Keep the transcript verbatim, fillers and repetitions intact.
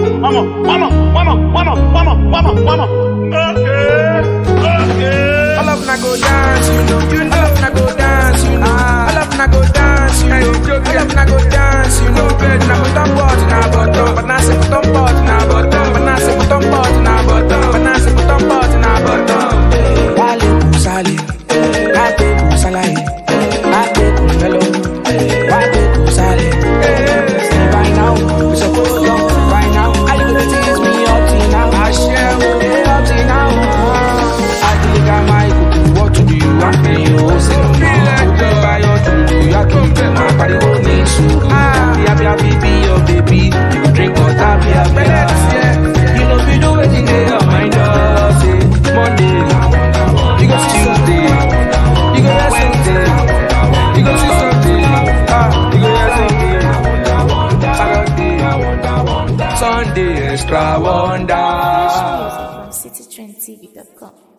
mama, mama, mama, mama, mama, mama, mama. Okay, okay. All of na go dance, you know. You know, all of na go dance, you know. All of na go dance, you know. All of na go dance, you know. Na bottom pot, na bottom, but na say bottom pot, na bottom, but na say bottom pot, na bottom, but na say bottom pot, na bottom. Wale kusali, wale kusali, wale kumelo, wale kusali. See by now, we supposed to by now. I do the things me up to now. I share with me up to now. I think I might go to what to do. I feel you sing on me. By your to do, you have to be my body won't need to. Happy, happy, be your baby. You go drink or tap, happy, happy. You know we do it in the mind. Say Monday, you go Tuesday, you go Wednesday, you go see Sunday, ah, you go Saturday, Sunday, extra wonder. From city trend t v dot com.